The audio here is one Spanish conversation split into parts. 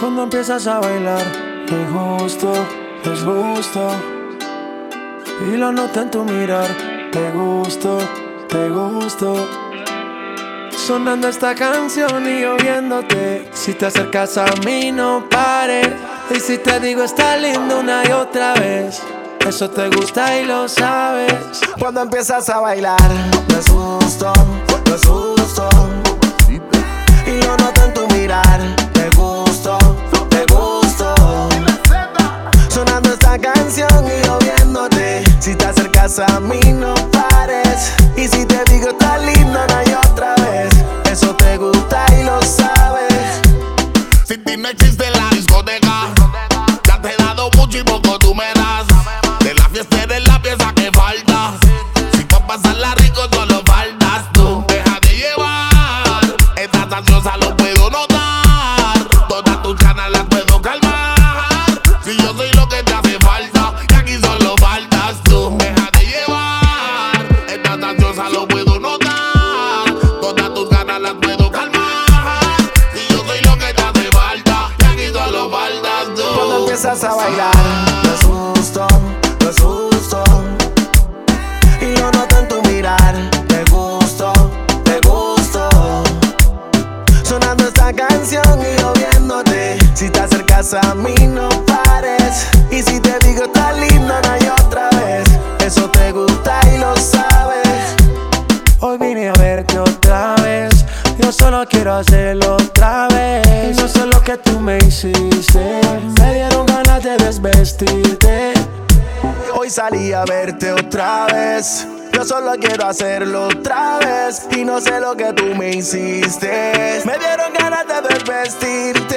Cuando empiezas a bailar, te gusto, es gusto. Y lo noto en tu mirar, te gusto, te gusto. Sonando esta canción y yo viéndote. Si te acercas a mí no pares. Y si te digo está lindo una y otra vez, eso te gusta y lo sabes. Cuando empiezas a bailar, me asusto, me asusto. Y lo noto en tu mirar, te gusto, te gusto. Sonando esta canción y yo viéndote. Si te acercas a mí no pares. Y si te digo está lindo una y otra vez, eso te gusta y lo sabes. Sin ti no existe la discoteca. Ya te he dado mucho y poco tú me das. De la fiesta eres la pieza que falta. Si pa' pasarla rico solo faltas tú. Deja de llevar, estás ansiosa lo puedo notar. Todas tus ganas las puedo calmar. Si yo soy lo que te hace falta, y aquí solo faltas tú. Deja de llevar, estás ansiosa lo puedo notar. Todas tus ganas las puedo calmar. Si yo soy lo que te hace falta, y aquí solo faltas tú. Cuando empiezas a bailar, me asusto, me asusto. Y lo noto en tu mirar, te gusto, te gusto. Sonando esta canción y yo viéndote. Si te acercas a mí no pares. Y si te digo está lindo una y otra vez, eso te gusta y lo sabes. Hoy vine a verte otra vez. Yo solo quiero hacerlo otra vez. No sé lo que tú me hiciste. Me dieron ganas de desvestirte. Hoy salí a verte otra vez. Yo solo quiero hacerlo otra vez. Y no sé lo que tú me hiciste. Me dieron ganas de desvestirte.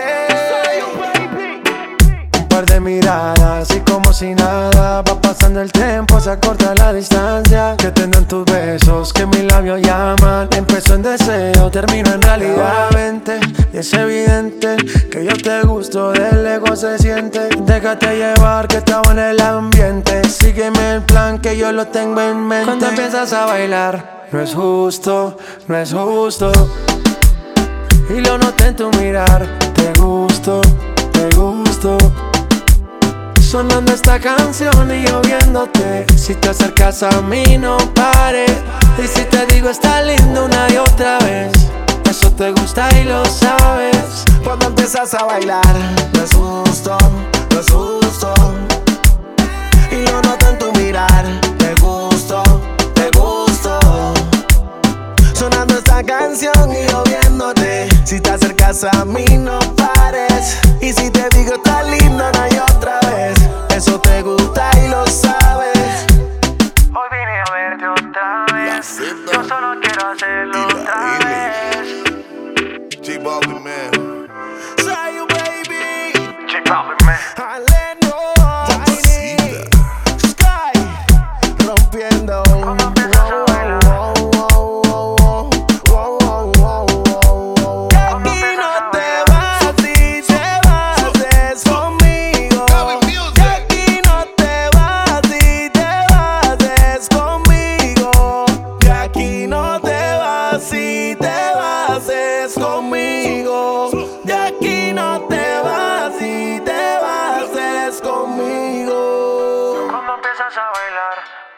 Un par de miradas y como si nada. Va pasando el tiempo, se acorta la distancia. Que tendrán tus besos, que mis labios llaman. Empezó en deseo, termino en realidad. Vente, y es evidente que yo te gusto, del lejos se siente. Déjate llevar que estaba en el ambiente. Sígueme el plan que yo lo tengo en mente. Cuando empiezas a bailar, no es justo, no es justo. Y lo noté en tu mirar, te gusto, te gusto. Sonando esta canción y yo viéndote. Si te acercas a mí no pares. Y si te digo está lindo una y otra vez, eso te gusta y lo sabes. Cuando empiezas a bailar, me asusto, me asusto. Y lo noto en tu mirar, te gusto, te gusto. Sonando esta canción y yo viéndote. Si te acercas a mí no pares. Y si te digo está lindo una y otra vez, eso te gusta y lo sabes. Hoy vine a verte otra vez. Yo solo quiero hacerlo otra vez. J-Balvin, man. Say you baby, J-Balvin, man. Aleno, Tiny, Sky, rompiendo. Cuando empiezas a bailar, Aquí no te vas si te vas conmigo. Aquí no te vas si te vas conmigo. Aquí no te vas si te vas conmigo. De aquí no te vas si te vas conmigo. cuando empiezas a bailar,